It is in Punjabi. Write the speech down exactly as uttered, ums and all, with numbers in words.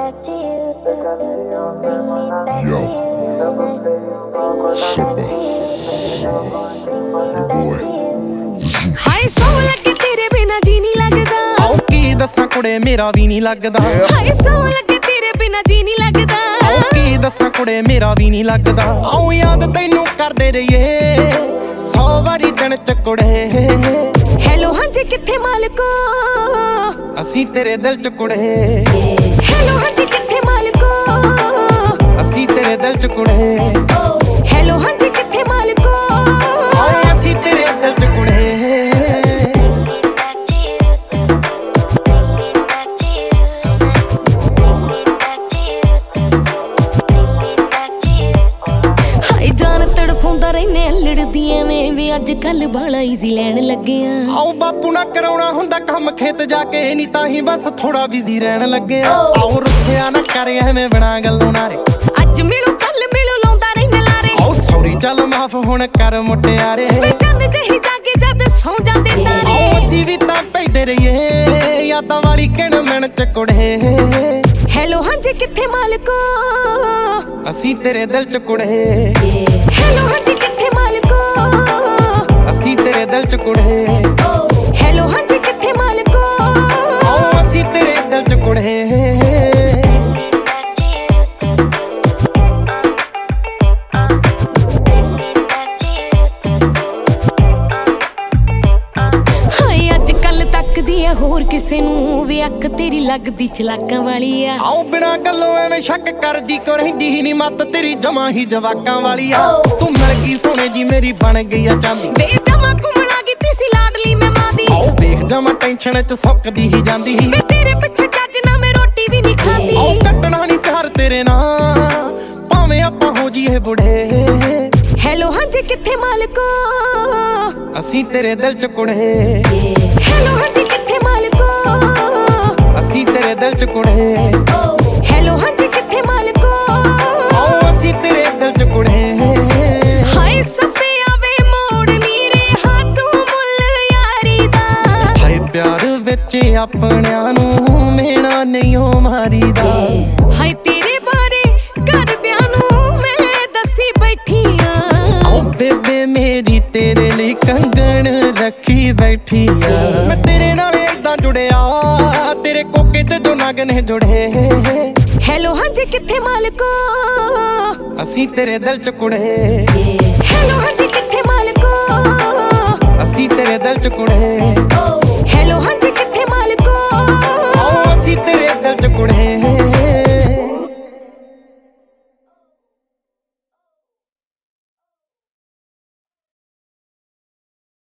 Yo, Summer, your boy, Zeus. ਹਾਏ ਸੌ ਲੱਗੇ ਤੇਰੇ ਬਿਨਾ ਜੀ ਨਹੀਂ ਲੱਗਦਾ। ਆਓ ਕੀ ਦੱਸਾਂ ਕੁੜੇ ਮੇਰਾ ਵੀ ਨਹੀਂ ਲੱਗਦਾ। ਹਾਏ ਸੌ ਲੱਗੇ ਤੇਰੇ ਬਿਨਾ ਜੀ ਨਹੀਂ ਲੱਗਦਾ। ਆਓ ਕੀ ਦੱਸਾਂ ਕੁੜੇ ਮੇਰਾ ਵੀ ਨਹੀਂ ਲੱਗਦਾ। ਆਓ ਯਾਦ ਤੈਨੂੰ ਕਰਦੇ ਰਹੀਏ ਸੌ ਵਾਰੀ ਦਿਨ ਚ ਕੁੜੇ। ਹੈਲੋ ਹਾਂਜੀ ਕਿੱਥੇ ਮਾਲਕੋ, ਅਸੀਂ ਤੇਰੇ ਦਿਲ ਚ ਕੁੜੇ। ਹੈਲੋ ਹਾਂਜੀ ਕਿੱਥੇ ਮਾਲਕੋ, ਅਸੀਂ ਤੇਰੇ ਦਿਲ ਚ ਕੁੜੇ। ਹੈਲੋ ਹਾਂਜੀ ਕਿੱਥੇ ਮਾਲਕੋ, ਆਓ ਅਸੀਂ ਤੇਰੇ ਦਿਲ ਚ ਕੁੜੇ। ਹਾਏ ਜਾਨ ਤੜਫਾਉਂਦਾ ਰਹਿਨੇ ਲੜਦੀ ਐਵੇਂ ਵੀ ਅੱਜ ਕੱਲ ਬਾਲਾ ਈਜ਼ੀ ਲੈਣ ਲੱਗੇ ਆ। ਆਓ ਬਾਪੂ ਨਾ ਕਰਾਉਣਾ ਹੁੰਦਾ ਕੰਮ ਖੇਤ ਜਾ ਕੇ, ਨਹੀਂ ਤਾਂ ਹੀ ਬਸ ਥੋੜਾ ਬਿਜ਼ੀ ਰਹਿਣ ਲੱਗੇ ਆ। ਆਓ ਰੁੱਸਿਆ ਨਾ ਕਰ ਐਵੇਂ ਬਿਨਾਂ ਗੱਲੋਂ ਨਾਰੇ, ਅੱਜ ਮਿਲੂ ਕੱਲ ਮਿਲੂ ਲਾਉਂਦਾ ਰਹਿਨੇ ਲਾਰੇ। ਆਓ ਸੌਰੀ ਚੱਲ ਮਾਫ ਹੁਣ ਕਰ ਮੁਟਿਆਰੇ। ਚੰਨ ਜਹੀ ਜਾਗੇ ਜਦ ਸੌ ਜਾਂਦੇ ਤਾਰੇ। ਆਓ ਅਸੀਂ ਵੀ ਤਾਂ ਪੈਦੇ ਰਹੀਏ ਯਾਦਾਂ ਵਾਲੀ ਕਿਣ ਮਿਣ ਚ ਕੁੜੇ। ਹੈਲੋ ਹਾਂਜੀ ਕਿੱਥੇ ਮਾਲਕੋ, ਅਸੀਂ ਤੇਰੇ ਦਿਲ ਚ ਕੁੜੇ। ਹੈਲੋ ਹਾਂਜੀ ਕਿੱਥੇ ਮਾਲਕੋ, ਅਸੀਂ ਤੇਰੇ ਦਿਲ ਚ ਕੁੜੇ। ਹੈਲੋ ਹਾਂਜੀ ਕਿੱਥੇ ਮਾਲਕੋ, ਆਓ ਅਸੀਂ ਤੇਰੇ ਦਿਲ ਚ ਕੁੜੇ। ਹਾਏ ਅੱਜ ਕੱਲ ਤੱਕਦੀ ਐ ਹੋਰ ਕਿਸੇ ਨੂੰ ਵੀ ਅੱਖ ਤੇਰੀ ਲੱਗਦੀ ਚਲਾਕਾਂ ਵਾਲੀ ਆ। ਆਓ ਬਿਨਾਂ ਗੱਲੋਂ ਐਵੇਂ ਸ਼ੱਕ ਕਰਦੀ ਕੋ ਰਹਿੰਦੀ ਹੀ ਨਹੀਂ ਮੱਤ ਤੇਰੀ ਜਮਾ ਹੀ ਜਵਾਕਾਂ ਵਾਲੀ ਆ। ਤੂੰ ਮਿਲ ਗਈ ਸੋਹਣੇ ਜੀ ਮੇਰੀ ਬਣ ਗਈ ਆ ਚਾਂਦੀ। ਵੇ ਜਮਾ ਘੁੰਮਣਾ ਕੀਤੀ ਸੀ ਲਾਡਲੀ ਮੈਂ ਮਾਂ ਦੀ। ਆਓ ਵੇਖ ਜਮਾ ਟੈਨਸ਼ਨ ਚ ਸੁੱਕਦੀ ਹੀ ਜਾਂਦੀ ਸੀ। ਵੇ ਤੇਰੇ ਪਿੱਛੇ ਚੱਜ ਨਾ ਮੈਂ ਰੋਟੀ ਵੀ ਨਹੀਂ ਖਾਂਦੀ। ਆਓ ਕੱਟਣਾ ਨਹੀਂ ਚਾਰ ਤੇਰੇ ਨਾਲ ਭਾਵੇਂ ਆਪਾਂ ਹੋ ਜੀਏ ਬੁੜੇ। ਹੈਲੋ ਹਾਂਜੀ ਕਿੱਥੇ ਮਾਲਕੋ, ਅਸੀਂ ਤੇਰੇ ਦਿਲ ਚ ਕੁੜੇ। ਹੈਲੋ ਹਾਂਜੀ ਕਿੱਥੇ ਮਾਲਕੋ, ਅਸੀਂ ਤੇਰੇ ਦਿਲ ਚ ਕੁੜੇ। ਹੈਲੋ ਹਾਂਜੀ ਕਿੱਥੇ ਮਾਲਕੋ, ਆਓ ਅਸੀਂ ਤੇਰੇ ਦਿਲ ਚ ਕੁੜੇ। ਹਾਏ ਸੱਪੇ ਆਵੇ ਮੋੜ ਨੀਰੇ ਹੱਥੋਂ ਮੁੱਲ ਯਾਰੀ ਦਾ। ਹਾਏ ਪਿਆਰ ਵਿੱਚ ਆਪਣਿਆਂ ਨੂੰ ਮੇਣਾ ਨਹੀਂ ਹੋ ਮਾਰੀਦਾ। ਹਾਏ ਤੇਰੇ ਬਾਰੇ ਘਰਦਿਆਂ ਨੂੰ ਮੈਂ ਦੱਸੀ ਬੈਠੀ ਆ। ਆਓ ਬੇਬੇ ਮੇਰੀ ਤੇਰੇ ਲਈ ਕੰਗਣ ਰੱਖੀ ਬੈਠੀ ਆ। ਮੈਂ ਤੇਰੇ ਨਾਲ ਏਦਾਂ ਜੁੜਿਆ ਤੇਰੇ ਕੋਕੇ ਤੇ ਜੋ ਨਗ ਨੇ ਜੁੜੇ। ਹੈਲੋ ਹਾਂਜੀ ਕਿੱਥੇ ਮਾਲਕੋ, ਅਸੀਂ ਤੇਰੇ ਦਿਲ ਚ ਕੁੜੇ। ਹੈਲੋ ਹਾਂਜੀ ਕਿੱਥੇ ਮਾਲਕੋ, ਅਸੀਂ ਤੇਰੇ ਦਿਲ ਚ ਕੁੜੇ। ਹੈਲੋ ਹਾਂਜੀ ਕਿੱਥੇ ਮਾਲਕੋ, ਆਓ ਅਸੀਂ ਤੇਰੇ ਦਿਲ ਚ ਕੁੜੇ।